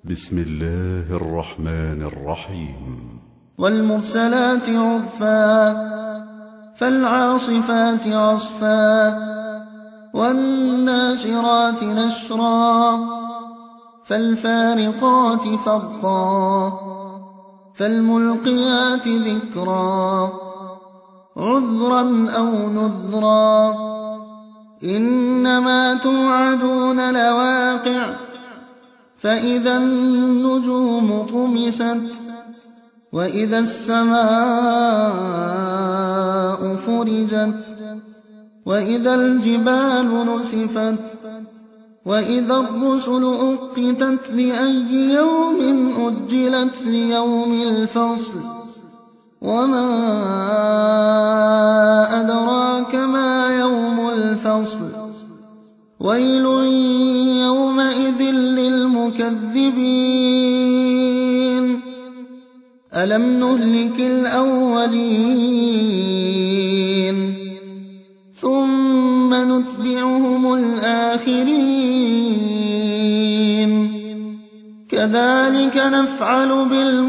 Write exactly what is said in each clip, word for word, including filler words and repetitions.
بسم الله الرحمن الرحيم. والمرسلات عرفا فالعاصفات عصفا والناشرات نشرا فالفارقات فرقا فالملقيات ذكرا عذرا أو نذرا إنما توعدون لواقع فإذا النجوم طمست وإذا السماء فرجت وإذا الجبال نسفت وإذا الرسل أقتت لأي يوم أجلت ليوم الفصل وما أدراك ما يوم الفصل ويل يومئذ للمكذبين ألم نهلك الأولين ثم نتبعهم الآخرين كذلك نفعل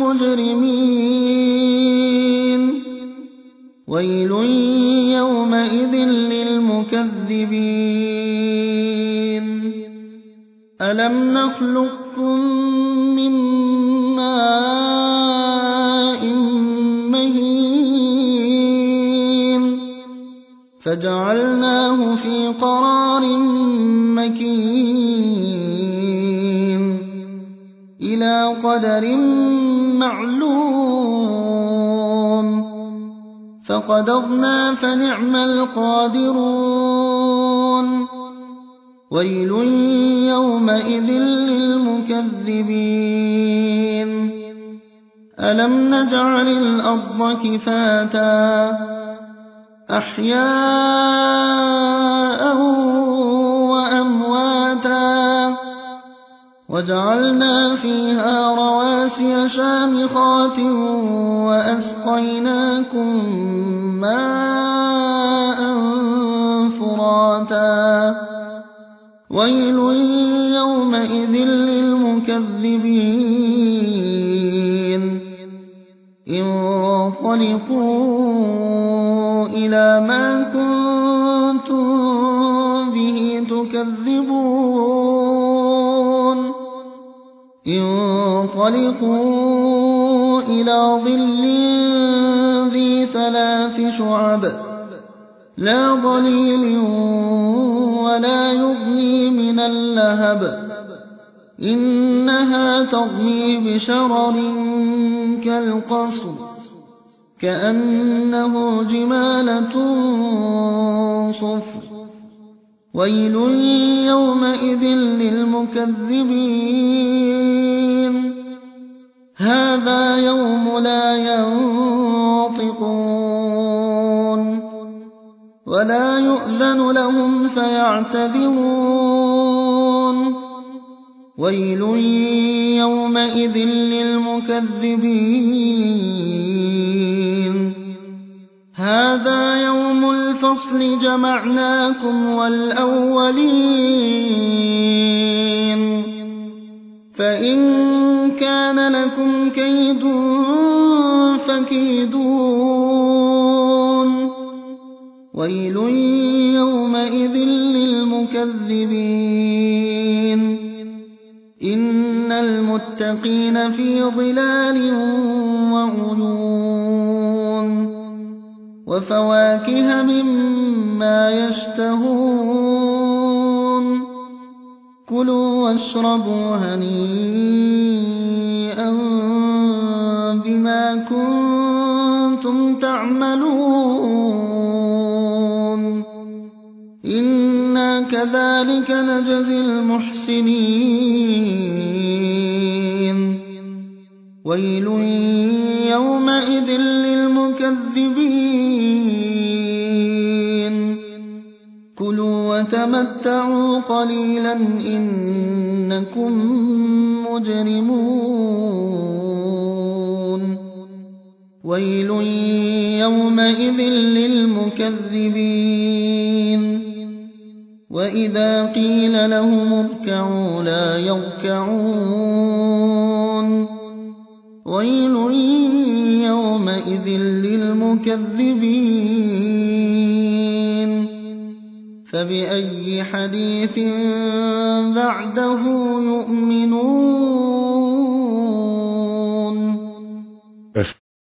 بالمجرمين ويل يومئذ للمكذبين ألم نخلقكم من ماء مهين فجعلناه في قرار مكين إلى قدر معلوم فقدرنا فنعم القادرون ويل يومئذ للمكذبين ألم نجعل الأرض كفاتا أحياء وأمواتا وجعلنا فيها رواسي شامخات وأسقيناكم ماء فراتا ويل يومئذ للمكذبين انطلقوا إلى ما كنتم به تكذبون انطلقوا إلى ظل ذي ثلاث شعب لا ظليل ولا يغني من اللهب إنها ترمي بشرر كالقصر كأنه جمالة صفر ويل يومئذ للمكذبين هذا يوم لا ينطقون ولا يؤذن لهم فيعتذرون ويل يومئذ للمكذبين هذا يوم الفصل جمعناكم والأولين فإن كان لكم كيد فكيدون ويل يومئذ للمكذبين إن المتقين في ظلال وعيون وفواكه مما يشتهون كلوا واشربوا هنيئا بما كنتم تعملون إنا كذلك نجزي المحسنين ويل يومئذ للمكذبين كلوا وتمتعوا قليلا إنكم مجرمون ويل يومئذ للمكذبين وإذا قيل لهم اركعوا لا يركعون ويل يومئذ للمكذبين فبأي حديث بعده يؤمنون